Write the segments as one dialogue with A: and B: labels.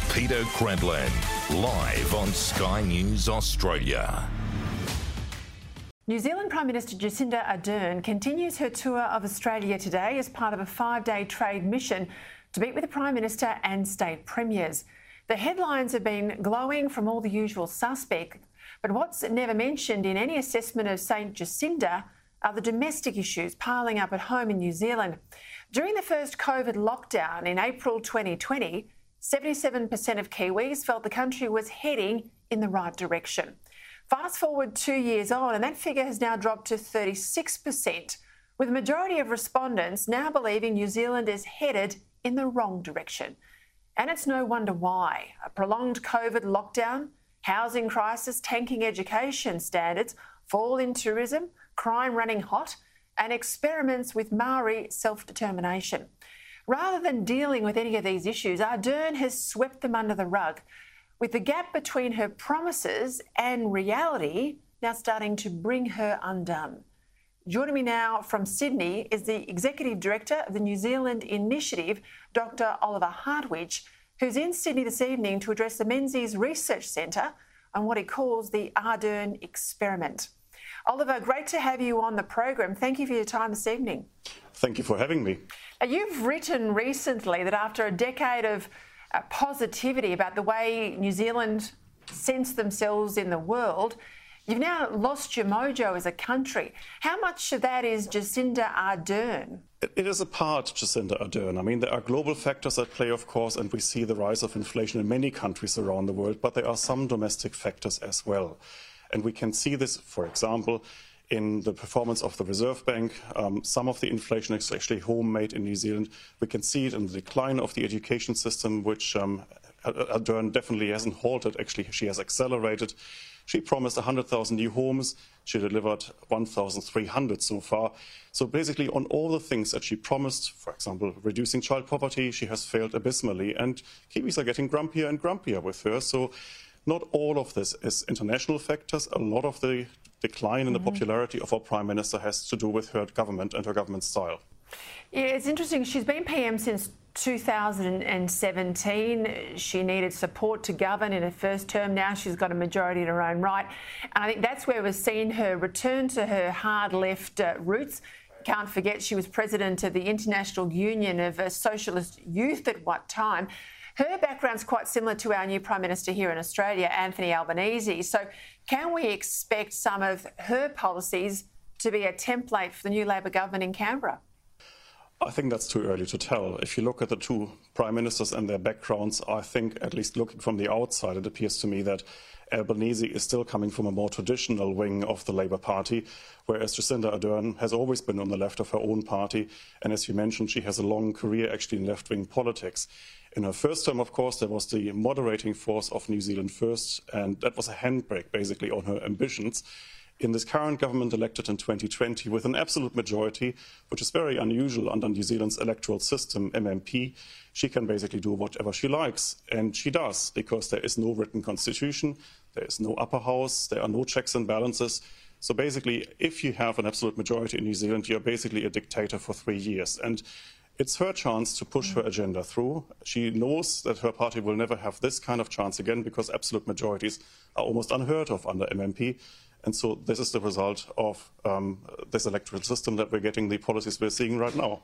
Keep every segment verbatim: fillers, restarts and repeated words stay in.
A: Peter Cradland, live on Sky News Australia.
B: New Zealand Prime Minister Jacinda Ardern continues her tour of Australia today as part of a five-day trade mission to meet with the Prime Minister and state premiers. The headlines have been glowing from all the usual suspects, but what's never mentioned in any assessment of Saint Jacinda are the domestic issues piling up at home in New Zealand. During the first COVID lockdown in April twenty twenty, seventy-seven percent of Kiwis felt the country was heading in the right direction. Fast forward two years on, and that figure has now dropped to thirty-six percent, with the majority of respondents now believing New Zealand is headed in the wrong direction. And it's no wonder why. A prolonged COVID lockdown, housing crisis, tanking education standards, fall in tourism, crime running hot, and experiments with Maori self-determination. Rather than dealing with any of these issues, Ardern has swept them under the rug, with the gap between her promises and reality now starting to bring her undone. Joining me now from Sydney is the Executive Director of the New Zealand Initiative, Doctor Oliver Hartwich, who's in Sydney this evening to address the Menzies Research Centre on what he calls the Ardern experiment. Oliver, great to have you on the program. Thank you for your time this evening.
C: Thank you for having me.
B: Now, you've written recently that after a decade of uh, positivity about the way New Zealand sense themselves in the world, you've now lost your mojo as a country. How much of that is Jacinda Ardern?
C: It, it is a part Jacinda Ardern. I mean, there are global factors at play, of course, and we see the rise of inflation in many countries around the world, but there are some domestic factors as well. And we can see this, for example, in the performance of the Reserve Bank. Um, some of the inflation is actually homemade in New Zealand. We can see it in the decline of the education system, which um, Ardern definitely hasn't halted. Actually, she has accelerated. She promised one hundred thousand new homes. She delivered one thousand three hundred so far. So basically, on all the things that she promised, for example, reducing child poverty, she has failed abysmally. And Kiwis are getting grumpier and grumpier with her. So not all of this is international factors. A lot of the decline in the mm-hmm. popularity of our Prime Minister has to do with her government and her government style.
B: Yeah, it's interesting. She's been P M since two thousand seventeen. She needed support to govern in her first term. Now she's got a majority in her own right. And I think that's where we've seen her return to her hard left uh, roots. Can't forget she was president of the International Union of uh, Socialist Youth at one time. Her background's quite similar to our new Prime Minister here in Australia, Anthony Albanese. So can we expect some of her policies to be a template for the new Labor government in Canberra?
C: I think that's too early to tell. If you look at the two Prime Ministers and their backgrounds, I think, at least looking from the outside, it appears to me that Albanese is still coming from a more traditional wing of the Labour Party, whereas Jacinda Ardern has always been on the left of her own party. And as you mentioned, she has a long career actually in left-wing politics. In her first term, of course, there was the moderating force of New Zealand First, and that was a handbrake, basically, on her ambitions. In this current government elected in twenty twenty with an absolute majority, which is very unusual under New Zealand's electoral system, M M P, she can basically do whatever she likes. And she does, because there is no written constitution, there is no upper house, there are no checks and balances. So basically, if you have an absolute majority in New Zealand, you're basically a dictator for three years. And it's her chance to push her agenda through. She knows that her party will never have this kind of chance again, because absolute majorities are almost unheard of under M M P. And so this is the result of um, this electoral system that we're getting the policies we're seeing right now.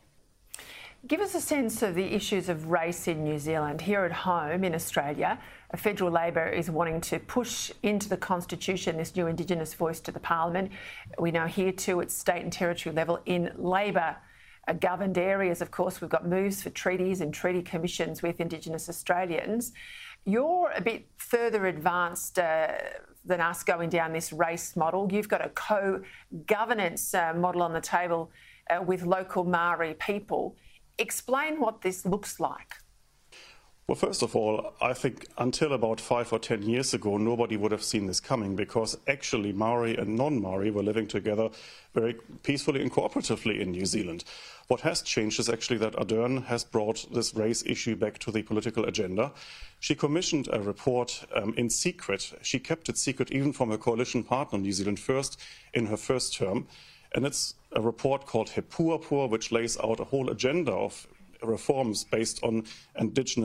B: Give us a sense of the issues of race in New Zealand. Here at home in Australia, federal Labor is wanting to push into the Constitution this new Indigenous voice to the Parliament. We know here too at state and territory level in Labor governed areas, of course, we've got moves for treaties and treaty commissions with Indigenous Australians. You're a bit further advanced uh, than us going down this race model. You've got a co-governance uh, model on the table uh, with local Maori people. Explain what this looks like.
C: Well, first of all, I think until about five or ten years ago, nobody would have seen this coming, because actually Maori and non-Maori were living together very peacefully and cooperatively in New Zealand. What has changed is actually that Ardern has brought this race issue back to the political agenda. She commissioned a report um, in secret. She kept it secret even from her coalition partner, New Zealand First, in her first term. And it's a report called He Puapua, which lays out a whole agenda of reforms based on Indigenous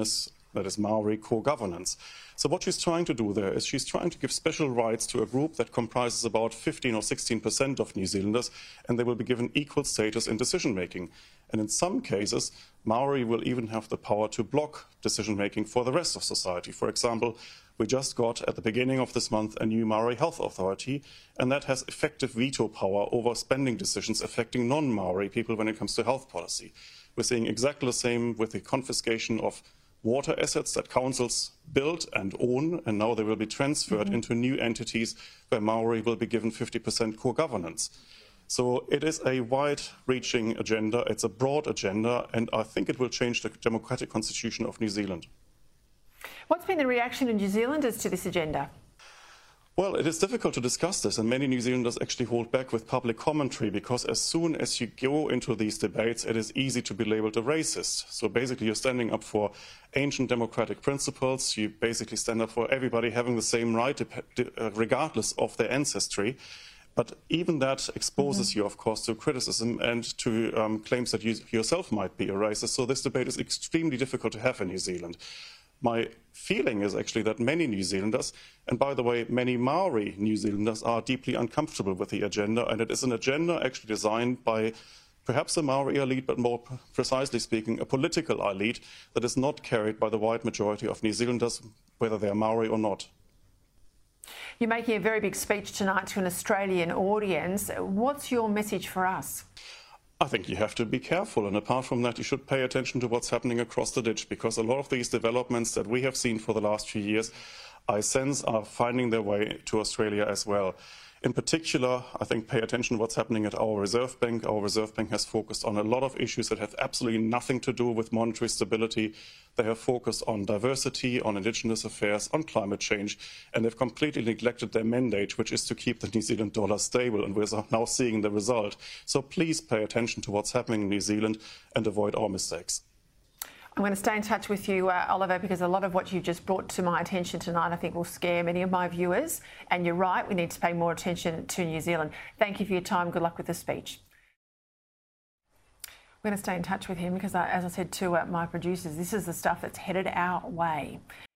C: that is Maori co-governance. So what she's trying to do there is she's trying to give special rights to a group that comprises about fifteen or sixteen percent of New Zealanders, and they will be given equal status in decision-making. And in some cases, Maori will even have the power to block decision-making for the rest of society. For example, we just got, at the beginning of this month, a new Maori health authority, and that has effective veto power over spending decisions affecting non-Maori people when it comes to health policy. We're seeing exactly the same with the confiscation of water assets that councils build and own, and now they will be transferred mm-hmm. into new entities where Maori will be given fifty percent co-governance. So it is a wide-reaching agenda, it's a broad agenda, and I think it will change the democratic constitution of New Zealand.
B: What's been the reaction of New Zealanders to this agenda?
C: Well, it is difficult to discuss this, and many New Zealanders actually hold back with public commentary because as soon as you go into these debates, it is easy to be labelled a racist. So basically, you're standing up for ancient democratic principles. You basically stand up for everybody having the same right, regardless of their ancestry. But even that exposes mm-hmm. you, of course, to criticism and to um, claims that you yourself might be a racist. So this debate is extremely difficult to have in New Zealand. My feeling is actually that many New Zealanders, and by the way, many Maori New Zealanders, are deeply uncomfortable with the agenda, and it is an agenda actually designed by perhaps a Maori elite, but more precisely speaking, a political elite that is not carried by the wide majority of New Zealanders, whether they are Maori or not.
B: You're making a very big speech tonight to an Australian audience. What's your message for us?
C: I think you have to be careful, and apart from that, you should pay attention to what's happening across the ditch, because a lot of these developments that we have seen for the last few years, I sense are finding their way to Australia as well. In particular, I think pay attention to what's happening at our Reserve Bank. Our Reserve Bank has focused on a lot of issues that have absolutely nothing to do with monetary stability. They have focused on diversity, on Indigenous affairs, on climate change, and they've completely neglected their mandate, which is to keep the New Zealand dollar stable, and we're now seeing the result. So please pay attention to what's happening in New Zealand and avoid our mistakes.
B: I'm going to stay in touch with you, uh, Oliver, because a lot of what you've just brought to my attention tonight I think will scare many of my viewers. And you're right, we need to pay more attention to New Zealand. Thank you for your time. Good luck with the speech. We're going to stay in touch with him because, uh, as I said to uh, my producers, this is the stuff that's headed our way.